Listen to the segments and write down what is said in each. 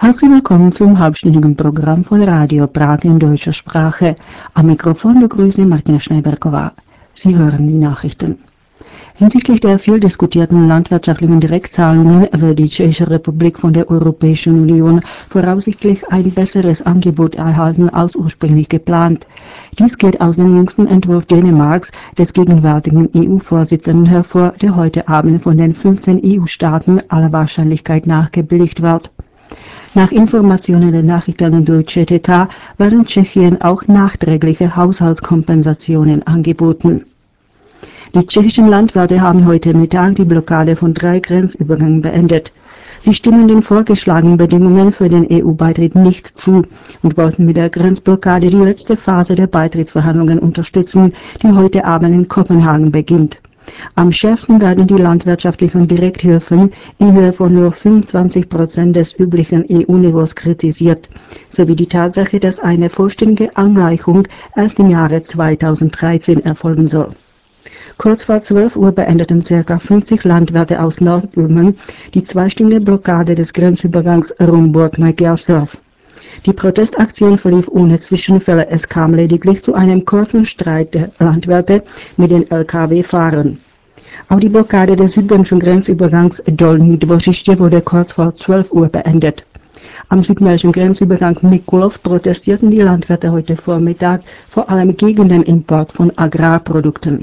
Herzlich willkommen zum halbstündigen Programm von Radio Prag in deutscher Sprache. Am Mikrofon begrüßt Martina Schneiberkova. Sie hören die Nachrichten. Hinsichtlich der viel diskutierten landwirtschaftlichen Direktzahlungen wird die Tschechische Republik von der Europäischen Union voraussichtlich ein besseres Angebot erhalten als ursprünglich geplant. Dies geht aus dem jüngsten Entwurf Dänemarks, des gegenwärtigen EU-Vorsitzenden, hervor, der heute Abend von den 15 EU-Staaten aller Wahrscheinlichkeit nach gebilligt wird. Nach Informationen der Nachrichtenagentur ČTK werden Tschechien auch nachträgliche Haushaltskompensationen angeboten. Die tschechischen Landwirte haben heute Mittag die Blockade von 3 Grenzübergängen beendet. Sie stimmen den vorgeschlagenen Bedingungen für den EU-Beitritt nicht zu und wollten mit der Grenzblockade die letzte Phase der Beitrittsverhandlungen unterstützen, die heute Abend in Kopenhagen beginnt. Am schärfsten werden die landwirtschaftlichen Direkthilfen in Höhe von nur 25% des üblichen EU-Niveaus kritisiert, sowie die Tatsache, dass eine vollständige Angleichung erst im Jahre 2013 erfolgen soll. Kurz vor 12 Uhr beendeten ca. 50 Landwirte aus Nordböhmen die zweistündige Blockade des Grenzübergangs Rumburg-Neugersdorf. Die Protestaktion verlief ohne Zwischenfälle, es kam lediglich zu einem kurzen Streit der Landwirte mit den Lkw-Fahrern. Auch die Blockade des südböhmischen Grenzübergangs Dolní Dvořiště wurde kurz vor 12 Uhr beendet. Am südmährischen Grenzübergang Mikulov protestierten die Landwirte heute Vormittag vor allem gegen den Import von Agrarprodukten.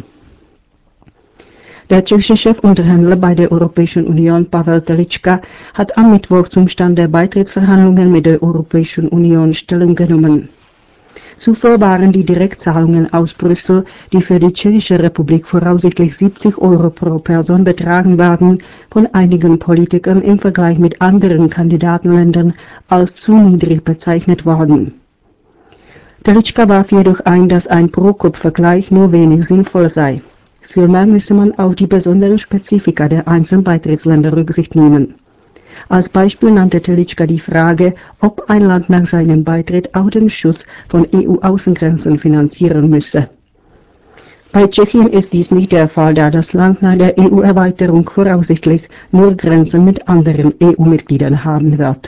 Der tschechische Chefunterhändler bei der Europäischen Union, Pavel Telička, hat am Mittwoch zum Stand der Beitrittsverhandlungen mit der Europäischen Union Stellung genommen. Zuvor waren die Direktzahlungen aus Brüssel, die für die Tschechische Republik voraussichtlich 70 € pro Person betragen werden, von einigen Politikern im Vergleich mit anderen Kandidatenländern als zu niedrig bezeichnet worden. Telička warf jedoch ein, dass ein Pro-Kopf-Vergleich nur wenig sinnvoll sei. Vielmehr müsse man auf die besonderen Spezifika der einzelnen Beitrittsländer Rücksicht nehmen. Als Beispiel nannte Telička die Frage, ob ein Land nach seinem Beitritt auch den Schutz von EU-Außengrenzen finanzieren müsse. Bei Tschechien ist dies nicht der Fall, da das Land nach der EU-Erweiterung voraussichtlich nur Grenzen mit anderen EU-Mitgliedern haben wird.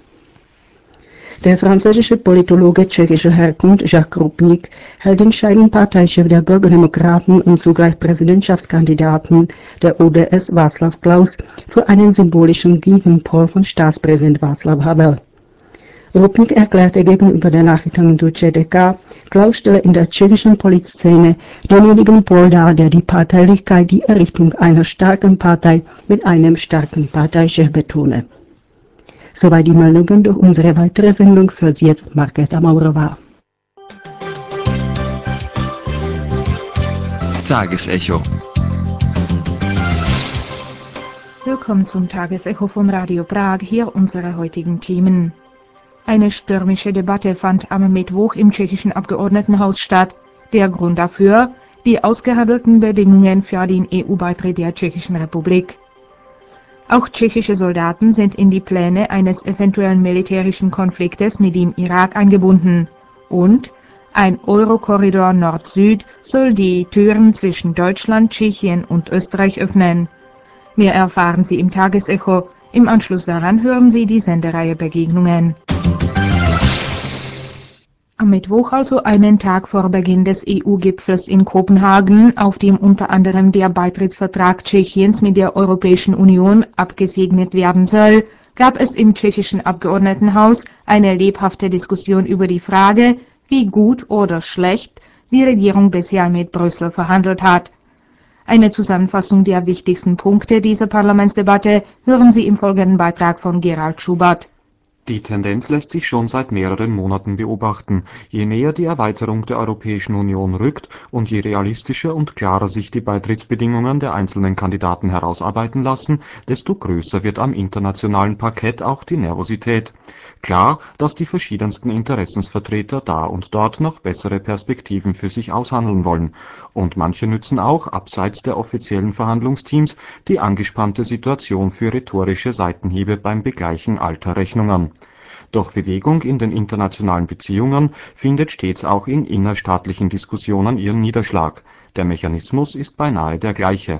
Der französische Politologe tschechischer Herkunft Jacques Krupnik hält den scheidenden Parteichef der Bürgerdemokraten und zugleich Präsidentschaftskandidaten der ODS Václav Klaus für einen symbolischen Gegenpol von Staatspräsident Václav Havel. Krupnik erklärte gegenüber der Nachrichtenagentur ČTK, Klaus stelle in der tschechischen Politszene denjenigen Pol dar, der die Parteilichkeit, die Errichtung einer starken Partei mit einem starken Parteichef betone. Soweit die Meldungen durch unsere weitere Sendung, führt sie jetzt Markéta Maurová. Tagesecho. Willkommen zum Tagesecho von Radio Prag, hier unsere heutigen Themen. Eine stürmische Debatte fand am Mittwoch im tschechischen Abgeordnetenhaus statt. Der Grund dafür: die ausgehandelten Bedingungen für den EU-Beitritt der Tschechischen Republik. Auch tschechische Soldaten sind in die Pläne eines eventuellen militärischen Konfliktes mit dem Irak eingebunden. Und ein Eurokorridor Nord-Süd soll die Türen zwischen Deutschland, Tschechien und Österreich öffnen. Mehr erfahren Sie im Tagesecho. Im Anschluss daran hören Sie die Sendereihe Begegnungen. Am Mittwoch, also einen Tag vor Beginn des EU-Gipfels in Kopenhagen, auf dem unter anderem der Beitrittsvertrag Tschechiens mit der Europäischen Union abgesegnet werden soll, gab es im tschechischen Abgeordnetenhaus eine lebhafte Diskussion über die Frage, wie gut oder schlecht die Regierung bisher mit Brüssel verhandelt hat. Eine Zusammenfassung der wichtigsten Punkte dieser Parlamentsdebatte hören Sie im folgenden Beitrag von Gerald Schubert. Die Tendenz lässt sich schon seit mehreren Monaten beobachten. Je näher die Erweiterung der Europäischen Union rückt und je realistischer und klarer sich die Beitrittsbedingungen der einzelnen Kandidaten herausarbeiten lassen, desto größer wird am internationalen Parkett auch die Nervosität. Klar, dass die verschiedensten Interessensvertreter da und dort noch bessere Perspektiven für sich aushandeln wollen. Und manche nützen auch, abseits der offiziellen Verhandlungsteams, die angespannte Situation für rhetorische Seitenhiebe beim Begleichen alter Rechnungen. Doch Bewegung in den internationalen Beziehungen findet stets auch in innerstaatlichen Diskussionen ihren Niederschlag. Der Mechanismus ist beinahe der gleiche.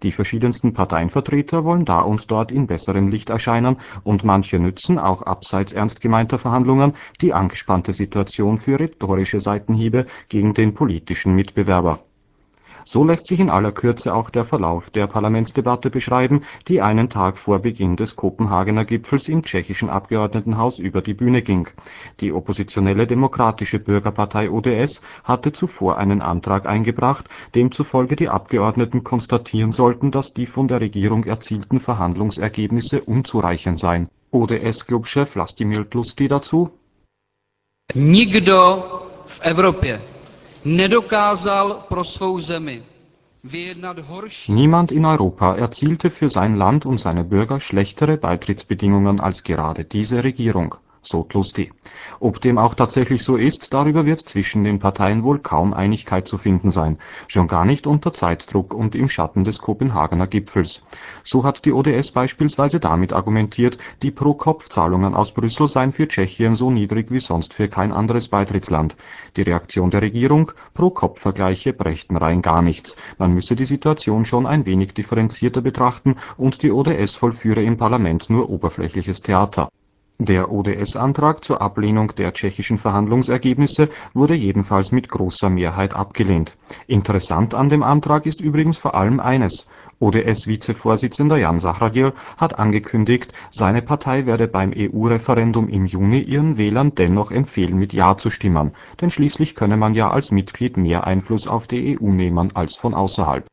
Die verschiedensten Parteienvertreter wollen da und dort in besserem Licht erscheinen und manche nützen, auch abseits ernst gemeinter Verhandlungen, die angespannte Situation für rhetorische Seitenhiebe gegen den politischen Mitbewerber. So lässt sich in aller Kürze auch der Verlauf der Parlamentsdebatte beschreiben, die einen Tag vor Beginn des Kopenhagener Gipfels im tschechischen Abgeordnetenhaus über die Bühne ging. Die oppositionelle Demokratische Bürgerpartei ODS hatte zuvor einen Antrag eingebracht, demzufolge die Abgeordneten konstatieren sollten, dass die von der Regierung erzielten Verhandlungsergebnisse unzureichend seien. ODS-Clubchef Vlastimil Tlustý dazu: Nikdo v Evropě nedokázal pro svou zemi vyjednat horší. Niemand in Europa erzielte für sein Land und seine Bürger schlechtere Beitrittsbedingungen als gerade diese Regierung, so Tlustý. Ob dem auch tatsächlich so ist, darüber wird zwischen den Parteien wohl kaum Einigkeit zu finden sein, schon gar nicht unter Zeitdruck und im Schatten des Kopenhagener Gipfels. So hat die ODS beispielsweise damit argumentiert, die Pro-Kopf-Zahlungen aus Brüssel seien für Tschechien so niedrig wie sonst für kein anderes Beitrittsland. Die Reaktion der Regierung: Pro-Kopf-Vergleiche brächten rein gar nichts. Man müsse die Situation schon ein wenig differenzierter betrachten und die ODS vollführe im Parlament nur oberflächliches Theater. Der ODS-Antrag zur Ablehnung der tschechischen Verhandlungsergebnisse wurde jedenfalls mit großer Mehrheit abgelehnt. Interessant an dem Antrag ist übrigens vor allem eines: ODS-Vizevorsitzender Jan Zahradil hat angekündigt, seine Partei werde beim EU-Referendum im Juni ihren Wählern dennoch empfehlen, mit Ja zu stimmen, denn schließlich könne man ja als Mitglied mehr Einfluss auf die EU nehmen als von außerhalb.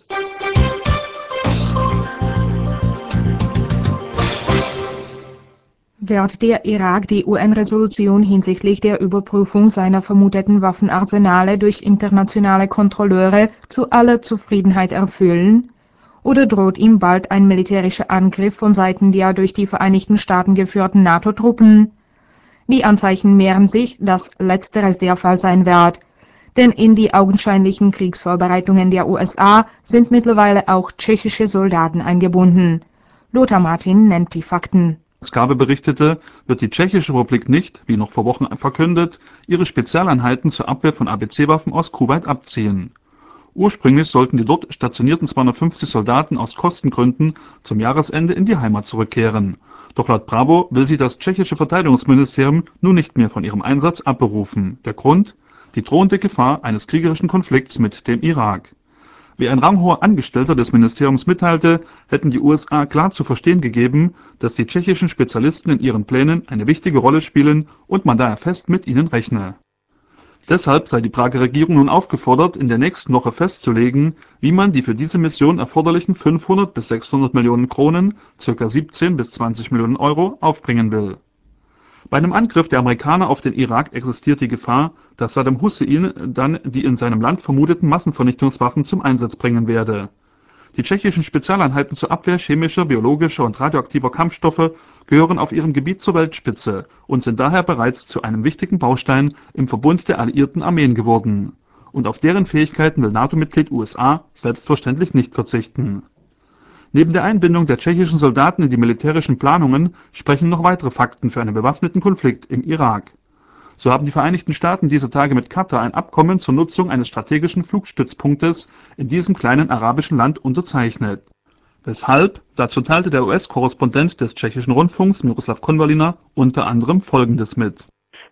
Wird der Irak die UN-Resolution hinsichtlich der Überprüfung seiner vermuteten Waffenarsenale durch internationale Kontrolleure zu aller Zufriedenheit erfüllen? Oder droht ihm bald ein militärischer Angriff von Seiten der durch die Vereinigten Staaten geführten NATO-Truppen? Die Anzeichen mehren sich, dass letzteres der Fall sein wird. Denn in die augenscheinlichen Kriegsvorbereitungen der USA sind mittlerweile auch tschechische Soldaten eingebunden. Lothar Martin nennt die Fakten. Skabe berichtete, wird die Tschechische Republik nicht, wie noch vor Wochen verkündet, ihre Spezialeinheiten zur Abwehr von ABC-Waffen aus Kuwait abziehen. Ursprünglich sollten die dort stationierten 250 Soldaten aus Kostengründen zum Jahresende in die Heimat zurückkehren. Doch laut Bravo will sich das tschechische Verteidigungsministerium nun nicht mehr von ihrem Einsatz abberufen. Der Grund? Die drohende Gefahr eines kriegerischen Konflikts mit dem Irak. Wie ein ranghoher Angestellter des Ministeriums mitteilte, hätten die USA klar zu verstehen gegeben, dass die tschechischen Spezialisten in ihren Plänen eine wichtige Rolle spielen und man daher fest mit ihnen rechne. Deshalb sei die Prager Regierung nun aufgefordert, in der nächsten Woche festzulegen, wie man die für diese Mission erforderlichen 500 bis 600 Millionen Kronen, ca. 17 bis 20 Millionen Euro, aufbringen will. Bei einem Angriff der Amerikaner auf den Irak existiert die Gefahr, dass Saddam Hussein dann die in seinem Land vermuteten Massenvernichtungswaffen zum Einsatz bringen werde. Die tschechischen Spezialeinheiten zur Abwehr chemischer, biologischer und radioaktiver Kampfstoffe gehören auf ihrem Gebiet zur Weltspitze und sind daher bereits zu einem wichtigen Baustein im Verbund der alliierten Armeen geworden. Und auf deren Fähigkeiten will NATO-Mitglied USA selbstverständlich nicht verzichten. Neben der Einbindung der tschechischen Soldaten in die militärischen Planungen sprechen noch weitere Fakten für einen bewaffneten Konflikt im Irak. So haben die Vereinigten Staaten dieser Tage mit Katar ein Abkommen zur Nutzung eines strategischen Flugstützpunktes in diesem kleinen arabischen Land unterzeichnet. Weshalb? Dazu teilte der US-Korrespondent des tschechischen Rundfunks Miroslav Konvalina unter anderem Folgendes mit.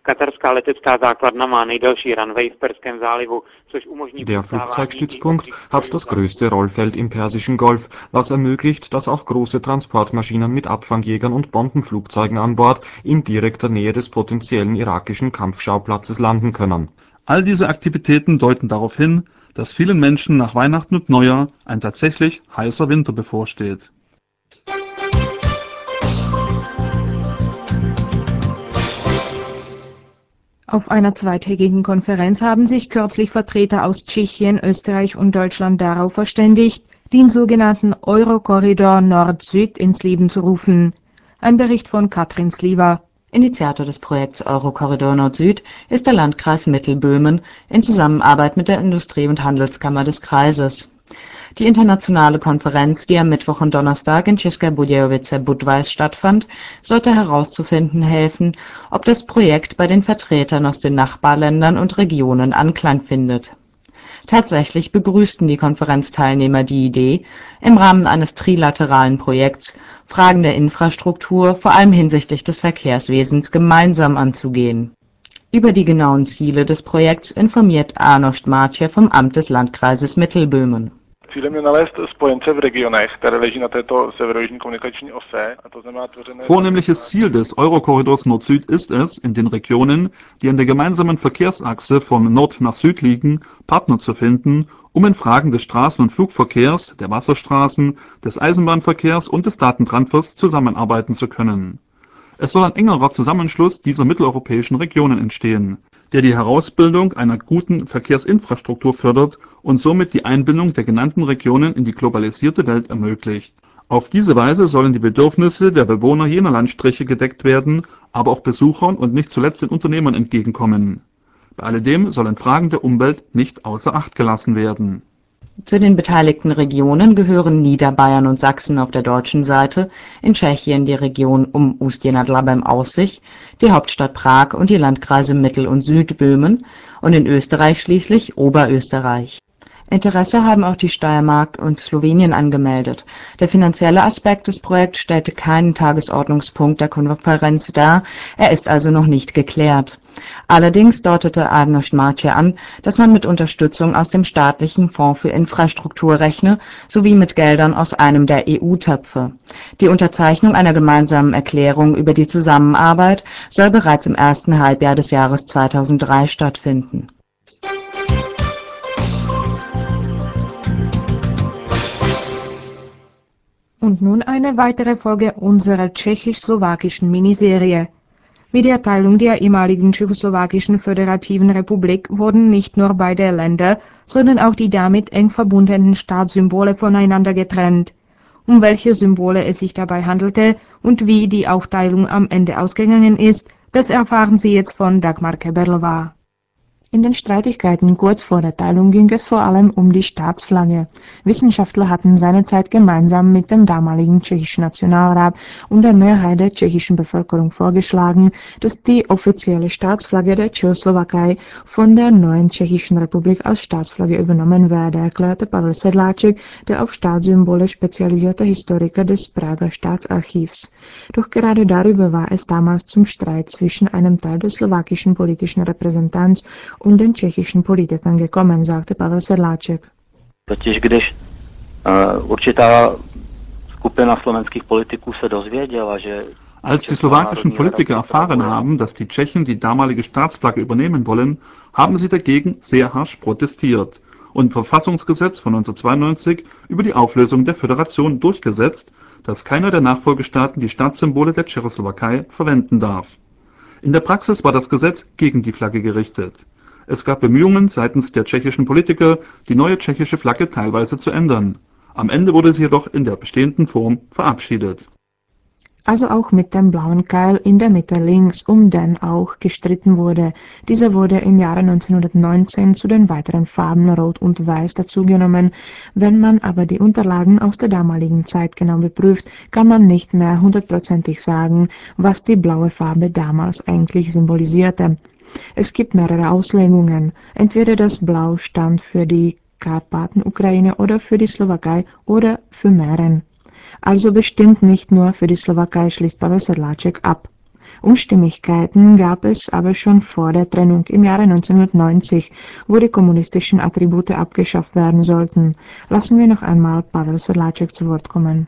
Der Flugzeugstützpunkt hat das größte Rollfeld im Persischen Golf, was ermöglicht, dass auch große Transportmaschinen mit Abfangjägern und Bombenflugzeugen an Bord in direkter Nähe des potenziellen irakischen Kampfschauplatzes landen können. All diese Aktivitäten deuten darauf hin, dass vielen Menschen nach Weihnachten und Neujahr ein tatsächlich heißer Winter bevorsteht. Auf einer zweitägigen Konferenz haben sich kürzlich Vertreter aus Tschechien, Österreich und Deutschland darauf verständigt, den sogenannten Eurokorridor Nord-Süd ins Leben zu rufen. Ein Bericht von Katrin Sliwa. Initiator des Projekts Eurokorridor Nord-Süd ist der Landkreis Mittelböhmen in Zusammenarbeit mit der Industrie- und Handelskammer des Kreises. Die internationale Konferenz, die am Mittwoch und Donnerstag in České Budějovice Budweis stattfand, sollte herauszufinden helfen, ob das Projekt bei den Vertretern aus den Nachbarländern und Regionen Anklang findet. Tatsächlich begrüßten die Konferenzteilnehmer die Idee, im Rahmen eines trilateralen Projekts Fragen der Infrastruktur, vor allem hinsichtlich des Verkehrswesens, gemeinsam anzugehen. Über die genauen Ziele des Projekts informiert Arnošt Mácha vom Amt des Landkreises Mittelböhmen. Vornehmliches Ziel des Eurokorridors Nord-Süd ist es, in den Regionen, die an der gemeinsamen Verkehrsachse von Nord nach Süd liegen, Partner zu finden, um in Fragen des Straßen- und Flugverkehrs, der Wasserstraßen, des Eisenbahnverkehrs und des Datentransfers zusammenarbeiten zu können. Es soll ein engerer Zusammenschluss dieser mitteleuropäischen Regionen entstehen, der die Herausbildung einer guten Verkehrsinfrastruktur fördert und somit die Einbindung der genannten Regionen in die globalisierte Welt ermöglicht. Auf diese Weise sollen die Bedürfnisse der Bewohner jener Landstriche gedeckt werden, aber auch Besuchern und nicht zuletzt den Unternehmern entgegenkommen. Bei alledem sollen Fragen der Umwelt nicht außer Acht gelassen werden. Zu den beteiligten Regionen gehören Niederbayern und Sachsen auf der deutschen Seite, in Tschechien die Region um Ústí nad Labem Aussich, die Hauptstadt Prag und die Landkreise Mittel- und Südböhmen und in Österreich schließlich Oberösterreich. Interesse haben auch die Steiermark und Slowenien angemeldet. Der finanzielle Aspekt des Projekts stellte keinen Tagesordnungspunkt der Konferenz dar, er ist also noch nicht geklärt. Allerdings deutete Arnošt Mácha an, dass man mit Unterstützung aus dem staatlichen Fonds für Infrastruktur rechne, sowie mit Geldern aus einem der EU-Töpfe. Die Unterzeichnung einer gemeinsamen Erklärung über die Zusammenarbeit soll bereits im ersten Halbjahr des Jahres 2003 stattfinden. Und nun eine weitere Folge unserer tschechisch-slowakischen Miniserie. Mit der Teilung der ehemaligen tschechoslowakischen Föderativen Republik wurden nicht nur beide Länder, sondern auch die damit eng verbundenen Staatssymbole voneinander getrennt. Um welche Symbole es sich dabei handelte und wie die Aufteilung am Ende ausgegangen ist, das erfahren Sie jetzt von Dagmar Keberlová. In den Streitigkeiten kurz vor der Teilung ging es vor allem um die Staatsflagge. Wissenschaftler hatten seinerzeit gemeinsam mit dem damaligen tschechischen Nationalrat und der Mehrheit der tschechischen Bevölkerung vorgeschlagen, dass die offizielle Staatsflagge der Tschechoslowakei von der neuen tschechischen Republik als Staatsflagge übernommen werde, erklärte Pavel Sedláček, der auf Staatssymbole spezialisierte Historiker des Prager Staatsarchivs. Doch gerade darüber war es damals zum Streit zwischen einem Teil der slowakischen politischen Repräsentanz und den tschechischen Politikern gekommen, sagte Pavel Sedláček. Totiž když určitá skupina slovenských politiků se dozvěděla, že Als die slowakischen Politiker erfahren haben, dass die Tschechen die damalige Staatsflagge übernehmen wollen, haben sie dagegen sehr harsch protestiert und im Verfassungsgesetz von 1992 über die Auflösung der Föderation durchgesetzt, dass keiner der Nachfolgestaaten die Staatssymbole der Tschechoslowakei verwenden darf. In der Praxis war das Gesetz gegen die Flagge gerichtet. Es gab Bemühungen seitens der tschechischen Politiker, die neue tschechische Flagge teilweise zu ändern. Am Ende wurde sie jedoch in der bestehenden Form verabschiedet. Also auch mit dem blauen Keil in der Mitte links, um den auch gestritten wurde. Dieser wurde im Jahre 1919 zu den weiteren Farben Rot und Weiß dazugenommen. Wenn man aber die Unterlagen aus der damaligen Zeit genau beprüft, kann man nicht mehr hundertprozentig sagen, was die blaue Farbe damals eigentlich symbolisierte. Es gibt mehrere Auslegungen. Entweder das Blau stand für die Karpaten-Ukraine oder für die Slowakei oder für Mähren. Also bestimmt nicht nur für die Slowakei, schließt Pavel Sedláček ab. Unstimmigkeiten gab es aber schon vor der Trennung im Jahre 1990, wo die kommunistischen Attribute abgeschafft werden sollten. Lassen wir noch einmal Pavel Sedláček zu Wort kommen.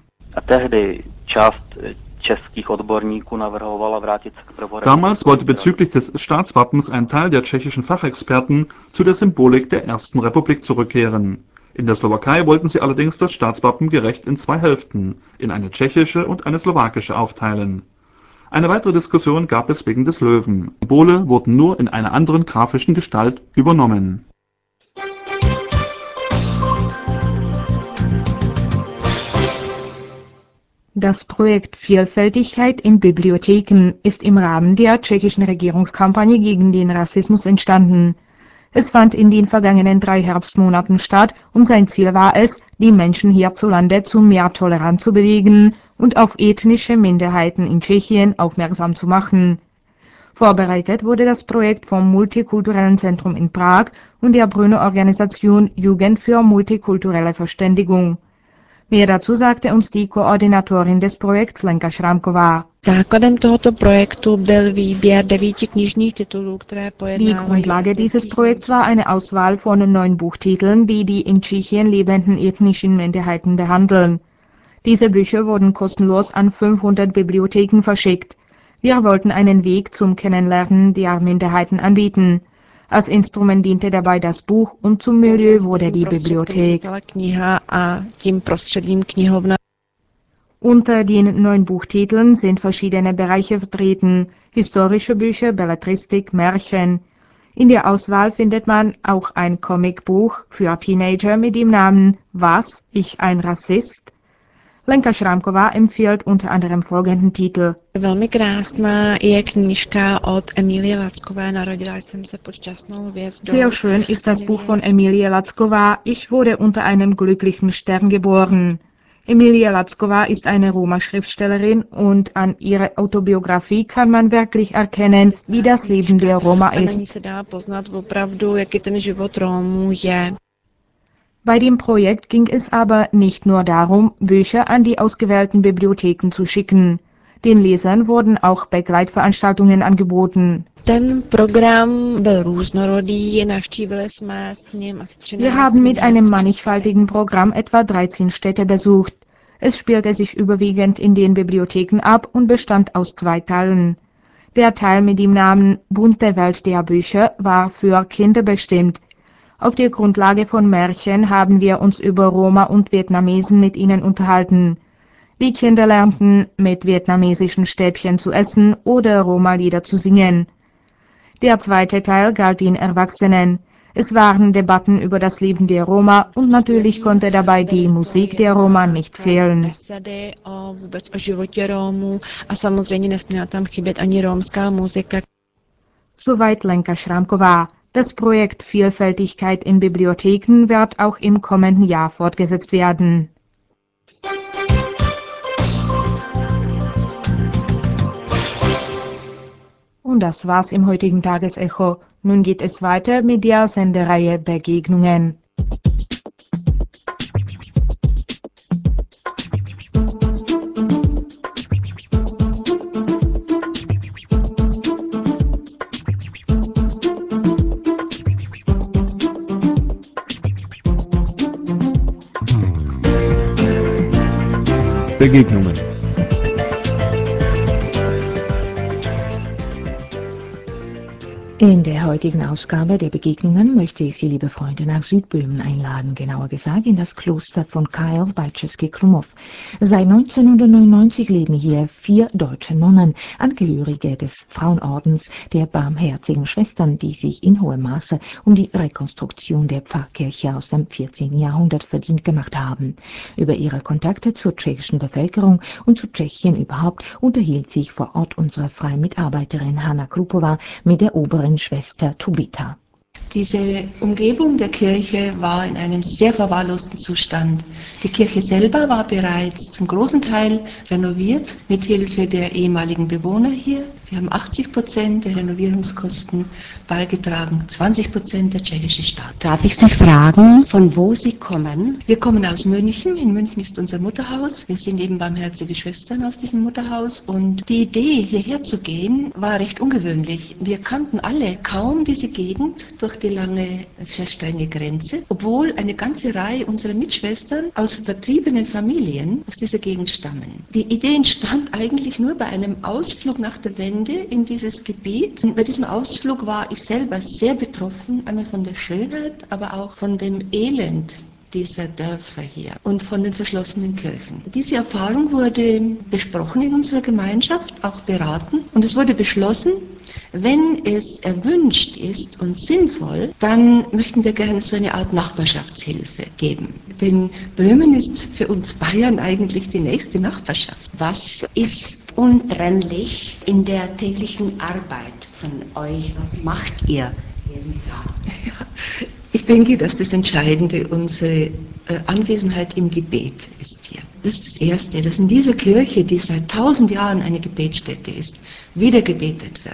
Damals wollte bezüglich des Staatswappens ein Teil der tschechischen Fachexperten zu der Symbolik der Ersten Republik zurückkehren. In der Slowakei wollten sie allerdings das Staatswappen gerecht in zwei Hälften, in eine tschechische und eine slowakische aufteilen. Eine weitere Diskussion gab es wegen des Löwen. Symbole wurden nur in einer anderen grafischen Gestalt übernommen. Das Projekt Vielfältigkeit in Bibliotheken ist im Rahmen der tschechischen Regierungskampagne gegen den Rassismus entstanden. Es fand in den vergangenen 3 Herbstmonaten statt und sein Ziel war es, die Menschen hierzulande zu mehr Toleranz zu bewegen und auf ethnische Minderheiten in Tschechien aufmerksam zu machen. Vorbereitet wurde das Projekt vom Multikulturellen Zentrum in Prag und der Brünner Organisation Jugend für multikulturelle Verständigung. Mehr dazu sagte uns die Koordinatorin des Projekts Lenka Šrámková. Základem tohoto projektu byl výběr 9 knižních titulů, které Die pojednávají Grundlage dieses Projekts war eine Auswahl von 9 Buchtiteln, die die in Tschechien lebenden ethnischen Minderheiten behandeln. Diese Bücher wurden kostenlos an 500 Bibliotheken verschickt. Wir wollten einen Weg zum Kennenlernen der Minderheiten anbieten. Als Instrument diente dabei das Buch und zum Milieu wurde die Bibliothek. Kniha a tím prostředím knihovna. Unter den 9 Buchtiteln sind verschiedene Bereiche vertreten: historische Bücher, Belletristik, Märchen. In der Auswahl findet man auch ein Comicbuch für Teenager mit dem Namen Was? Ich ein Rassist? Lenka Šrámková empfiehlt unter anderem folgenden Titel. Velmi krásná je knížka od Emilie Lackové. Narodila jsem se pod šťastnou hvězdou. Sehr schön ist das Buch von Emilie Lackova. Ich wurde unter einem glücklichen Stern geboren. Emilie Lackova ist eine Roma-Schriftstellerin und an ihrer Autobiografie kann man wirklich erkennen, wie das Leben der Roma A na ní ist. se dá poznat opravdu, jaký ten život Rómů je. Bei dem Projekt ging es aber nicht nur darum, Bücher an die ausgewählten Bibliotheken zu schicken. Den Lesern wurden auch Begleitveranstaltungen angeboten. Ten program byl různorodý, navštívili jsme s ním asi 13 Wir haben mit einem měst. mannigfaltigen Programm etwa 13 Städte besucht. Es spielte sich überwiegend in den Bibliotheken ab und bestand aus 2 Teilen. Der Teil mit dem Namen Bunte Welt der Bücher war für Kinder bestimmt. Auf der Grundlage von Märchen haben wir uns über Roma und Vietnamesen mit ihnen unterhalten. Die Kinder lernten, mit vietnamesischen Stäbchen zu essen oder Roma-Lieder zu singen. Der zweite Teil galt den Erwachsenen. Es waren Debatten über das Leben der Roma und natürlich konnte dabei die Musik der Roma nicht fehlen. Besedy vůbec o životě Rómů a samozřejmě nesměla tam chybět ani rómská muzika. Soweit Lenka Šrámková. Das Projekt Vielfältigkeit in Bibliotheken wird auch im kommenden Jahr fortgesetzt werden. Und das war's im heutigen Tagesecho. Nun geht es weiter mit der Sendereihe Begegnungen. Begegnungen. In der heutigen Ausgabe der Begegnungen möchte ich Sie, liebe Freunde, nach Südböhmen einladen, genauer gesagt in das Kloster von Kyjov bei Český Krumlov. Seit 1999 leben hier 4 deutsche Nonnen, Angehörige des Frauenordens der Barmherzigen Schwestern, die sich in hohem Maße um die Rekonstruktion der Pfarrkirche aus dem 14. Jahrhundert verdient gemacht haben. Über ihre Kontakte zur tschechischen Bevölkerung und zu Tschechien überhaupt unterhielt sich vor Ort unsere freie Mitarbeiterin Hanna Krupova mit der oberen Schwester Tobita. Diese Umgebung der Kirche war in einem sehr verwahrlosten Zustand. Die Kirche selber war bereits zum großen Teil renoviert mit Hilfe der ehemaligen Bewohner hier. Wir haben 80% der Renovierungskosten beigetragen, 20% der tschechische Staat. Darf ich Sie fragen, von wo Sie kommen? Wir kommen aus München. In München ist unser Mutterhaus. Wir sind eben barmherzige Schwestern aus diesem Mutterhaus. Und die Idee, hierher zu gehen, war recht ungewöhnlich. Wir kannten alle kaum diese Gegend durch die lange, sehr strenge Grenze, obwohl eine ganze Reihe unserer Mitschwestern aus vertriebenen Familien aus dieser Gegend stammen. Die Idee entstand eigentlich nur bei einem Ausflug nach der Wende in dieses Gebiet. Und bei diesem Ausflug war ich selber sehr betroffen, einmal von der Schönheit, aber auch von dem Elend dieser Dörfer hier und von den verschlossenen Kirchen. Diese Erfahrung wurde besprochen in unserer Gemeinschaft, auch beraten, und es wurde beschlossen, wenn es erwünscht ist und sinnvoll, dann möchten wir gerne so eine Art Nachbarschaftshilfe geben. Denn Böhmen ist für uns Bayern eigentlich die nächste Nachbarschaft. Was ist untrennlich in der täglichen Arbeit von euch? Was macht ihr jeden Tag? Ja, ich denke, dass das Entscheidende unsere Anwesenheit im Gebet ist hier. Das ist das Erste, dass in dieser Kirche, die seit 1000 Jahren eine Gebetsstätte ist, wieder gebetet wird.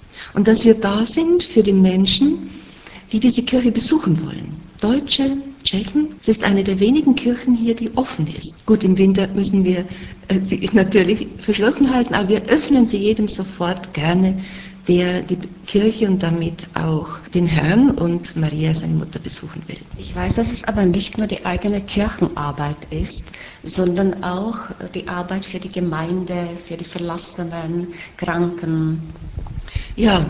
Und dass wir da sind für die Menschen, die diese Kirche besuchen wollen. Deutsche, Tschechen. Es ist eine der wenigen Kirchen hier, die offen ist. Gut, im Winter müssen wir sie natürlich verschlossen halten, aber wir öffnen sie jedem sofort gerne, der die Kirche und damit auch den Herrn und Maria, seine Mutter, besuchen will. Ich weiß, dass es aber nicht nur die eigene Kirchenarbeit ist, sondern auch die Arbeit für die Gemeinde, für die Verlassenen, Kranken. Ja,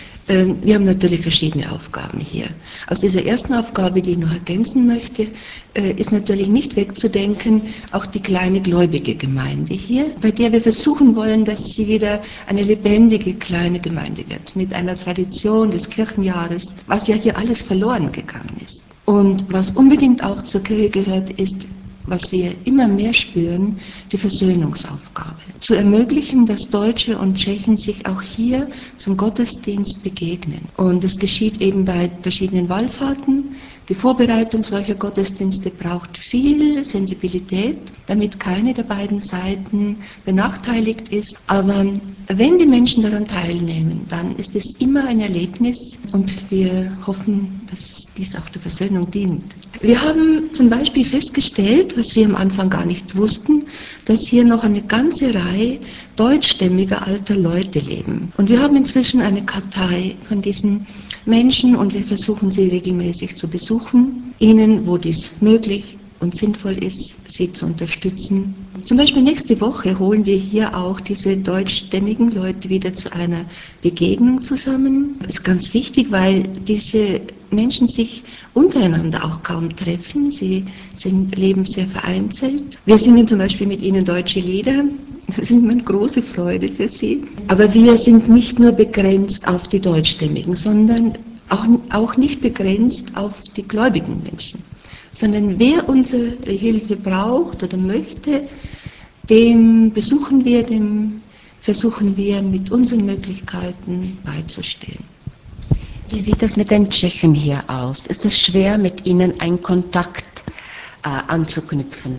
wir haben natürlich verschiedene Aufgaben hier. Aus dieser ersten Aufgabe, die ich noch ergänzen möchte, ist natürlich nicht wegzudenken, auch die kleine gläubige Gemeinde hier, bei der wir versuchen wollen, dass sie wieder eine lebendige kleine Gemeinde wird, mit einer Tradition des Kirchenjahres, was ja hier alles verloren gegangen ist. Und was unbedingt auch zur Kirche gehört, ist, was wir immer mehr spüren, die Versöhnungsaufgabe. Zu ermöglichen, dass Deutsche und Tschechen sich auch hier zum Gottesdienst begegnen. Und es geschieht eben bei verschiedenen Wallfahrten. Die Vorbereitung solcher Gottesdienste braucht viel Sensibilität, damit keine der beiden Seiten benachteiligt ist. Aber wenn die Menschen daran teilnehmen, dann ist es immer ein Erlebnis und wir hoffen, dass dies auch der Versöhnung dient. Wir haben zum Beispiel festgestellt, was wir am Anfang gar nicht wussten, dass hier noch eine ganze Reihe deutschstämmiger alter Leute leben. Und wir haben inzwischen eine Kartei von diesen Menschen und wir versuchen sie regelmäßig zu besuchen, ihnen, wo dies möglich und sinnvoll ist, sie zu unterstützen. Zum Beispiel nächste Woche holen wir hier auch diese deutschstämmigen Leute wieder zu einer Begegnung zusammen. Das ist ganz wichtig, weil diese Menschen sich untereinander auch kaum treffen. Sie leben sehr vereinzelt. Wir singen zum Beispiel mit ihnen deutsche Lieder. Das ist immer eine große Freude für sie. Aber wir sind nicht nur begrenzt auf die Deutschstämmigen, sondern auch nicht begrenzt auf die gläubigen Menschen. Sondern wer unsere Hilfe braucht oder möchte, dem besuchen wir, dem versuchen wir mit unseren Möglichkeiten beizustehen. Wie sieht es mit den Tschechen hier aus? Ist es schwer, mit ihnen einen Kontakt anzuknüpfen?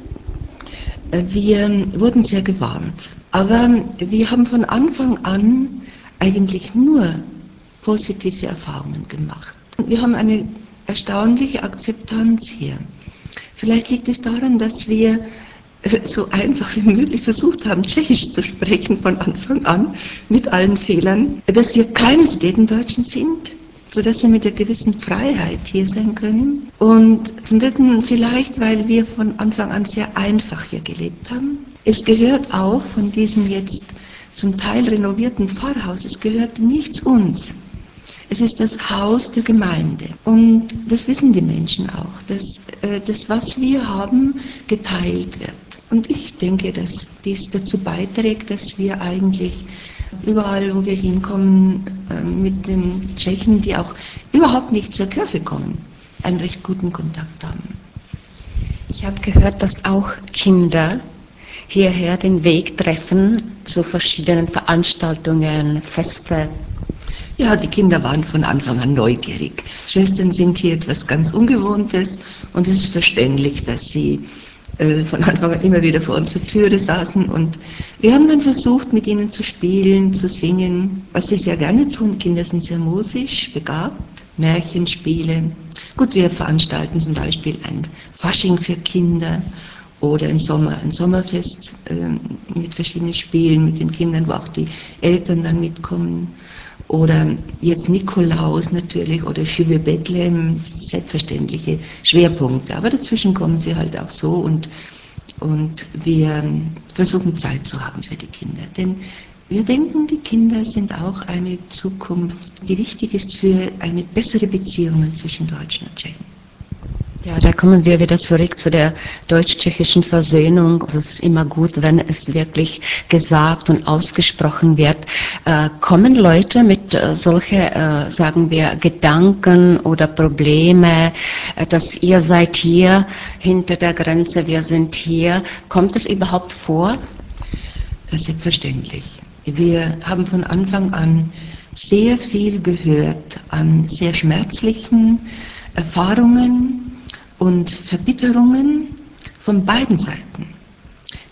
Wir wurden sehr gewarnt, aber wir haben von Anfang an eigentlich nur positive Erfahrungen gemacht. Wir haben eine erstaunliche Akzeptanz hier. Vielleicht liegt es daran, dass wir so einfach wie möglich versucht haben, Tschechisch zu sprechen von Anfang an, mit allen Fehlern, dass wir keine Sudetendeutschen sind, sodass wir mit einer gewissen Freiheit hier sein können. Und zum Dritten vielleicht, weil wir von Anfang an sehr einfach hier gelebt haben. Es gehört auch von diesem jetzt zum Teil renovierten Pfarrhaus, es gehört nichts uns. Es ist das Haus der Gemeinde. Und das wissen die Menschen auch, dass das, was wir haben, geteilt wird. Und ich denke, dass dies dazu beiträgt, dass wir eigentlich überall, wo wir hinkommen, mit den Tschechen, die auch überhaupt nicht zur Kirche kommen, einen recht guten Kontakt haben. Ich habe gehört, dass auch Kinder hierher den Weg treffen zu verschiedenen Veranstaltungen, Feste. Ja, die Kinder waren von Anfang an neugierig. Schwestern sind hier etwas ganz Ungewohntes und es ist verständlich, dass sie von Anfang an immer wieder vor unserer Türe saßen und wir haben dann versucht, mit ihnen zu spielen, zu singen, was sie sehr gerne tun. Kinder sind sehr musisch begabt, Märchenspiele. Gut, wir veranstalten zum Beispiel ein Fasching für Kinder oder im Sommer ein Sommerfest mit verschiedenen Spielen mit den Kindern, wo auch die Eltern dann mitkommen. Oder jetzt Nikolaus natürlich oder Juve Bethlehem, selbstverständliche Schwerpunkte. Aber dazwischen kommen sie halt auch so und wir versuchen Zeit zu haben für die Kinder. Denn wir denken, die Kinder sind auch eine Zukunft, die wichtig ist für eine bessere Beziehung zwischen Deutschen und Tschechen. Ja, da kommen wir wieder zurück zu der deutsch-tschechischen Versöhnung. Also es ist immer gut, wenn es wirklich gesagt und ausgesprochen wird. Kommen Leute mit solche, sagen wir, Gedanken oder Probleme, dass ihr seid hier hinter der Grenze, wir sind hier. Kommt es überhaupt vor? Selbstverständlich. Wir haben von Anfang an sehr viel gehört an sehr schmerzlichen Erfahrungen und Verbitterungen von beiden Seiten.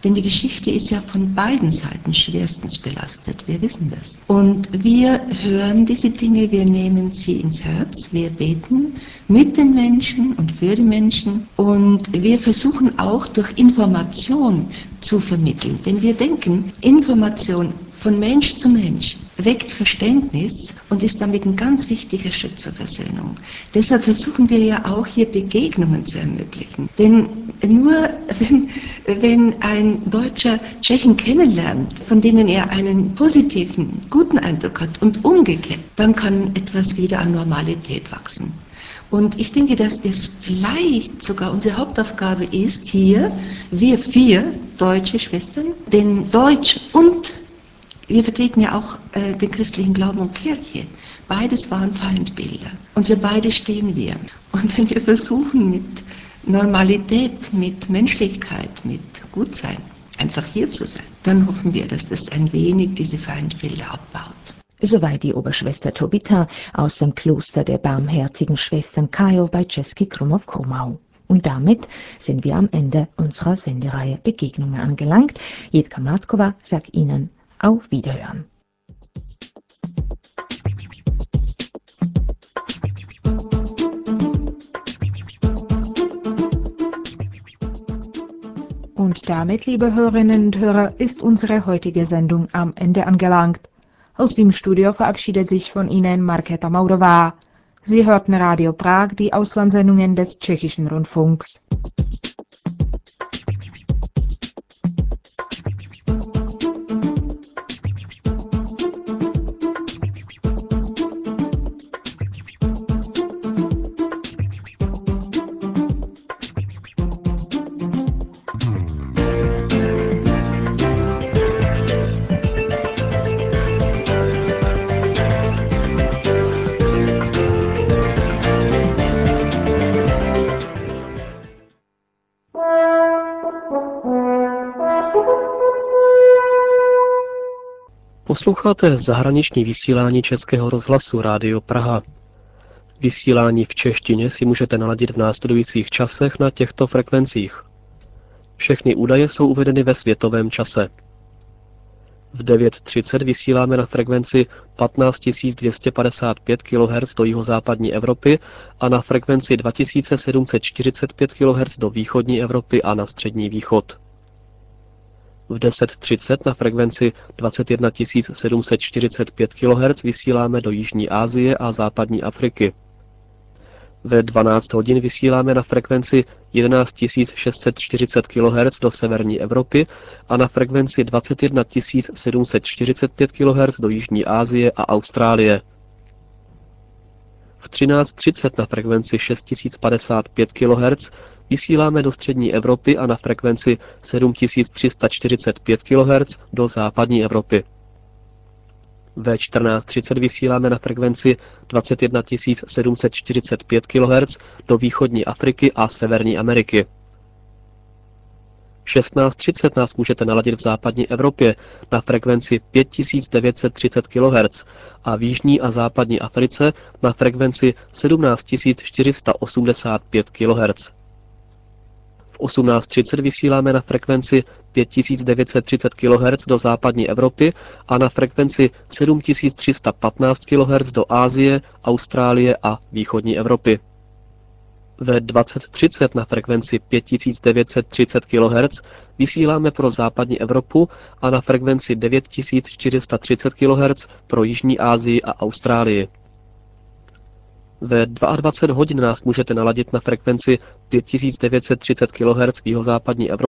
Denn die Geschichte ist ja von beiden Seiten schwerstens belastet, wir wissen das. Und wir hören diese Dinge, wir nehmen sie ins Herz, wir beten mit den Menschen und für die Menschen und wir versuchen auch durch Information zu vermitteln. Denn wir denken, Information von Mensch zu Mensch weckt Verständnis und ist damit ein ganz wichtiger Schritt zur Versöhnung. Deshalb versuchen wir ja auch hier Begegnungen zu ermöglichen. Denn nur wenn ein Deutscher Tschechen kennenlernt, von denen er einen positiven, guten Eindruck hat und umgekehrt, dann kann etwas wieder an Normalität wachsen. Und ich denke, dass es vielleicht sogar unsere Hauptaufgabe ist, hier, wir 4 deutsche Schwestern, den Deutsch und wir vertreten ja auch den christlichen Glauben und Kirche. Beides waren Feindbilder. Und für beide stehen wir. Und wenn wir versuchen, mit Normalität, mit Menschlichkeit, mit Gutsein, einfach hier zu sein, dann hoffen wir, dass das ein wenig diese Feindbilder abbaut. Soweit die Oberschwester Tobita aus dem Kloster der barmherzigen Schwestern Kajo bei Český Krumlov Krumau. Und damit sind wir am Ende unserer Sendereihe Begegnungen angelangt. Jitka Matkova sagt Ihnen auf Wiederhören. Und damit, liebe Hörerinnen und Hörer, ist unsere heutige Sendung am Ende angelangt. Aus dem Studio verabschiedet sich von Ihnen Markéta Maurová. Sie hörten Radio Prag, die Auslandssendungen des Tschechischen Rundfunks. Posloucháte zahraniční vysílání Českého rozhlasu Rádio Praha. Vysílání v češtině si můžete naladit v následujících časech na těchto frekvencích. Všechny údaje jsou uvedeny ve světovém čase. V 9:30 vysíláme na frekvenci 15 255 kHz do jihozápadní Evropy a na frekvenci 2745 kHz do východní Evropy a na střední východ. V 10:30 na frekvenci 21 745 kHz vysíláme do Jižní Asie a západní Afriky. Ve 12 hodin vysíláme na frekvenci 11 640 kHz do severní Evropy a na frekvenci 21 745 kHz do Jižní Asie a Austrálie. V 13:30 na frekvenci 6055 kHz vysíláme do střední Evropy a na frekvenci 7345 kHz do západní Evropy. Ve 14:30 vysíláme na frekvenci 21 745 kHz do východní Afriky a Severní Ameriky. V 16:30 nás můžete naladit v západní Evropě na frekvenci 5930 kHz a v jižní a západní Africe na frekvenci 17 485 kHz. V 18:30 vysíláme na frekvenci 5930 kHz do západní Evropy a na frekvenci 7315 kHz do Asie, Austrálie a východní Evropy. Ve 20:30 na frekvenci 5930 kHz vysíláme pro západní Evropu a na frekvenci 9430 kHz pro Jižní Asii a Austrálii. Ve 22 hodin nás můžete naladit na frekvenci 5930 kHz v jihozápadní Evropě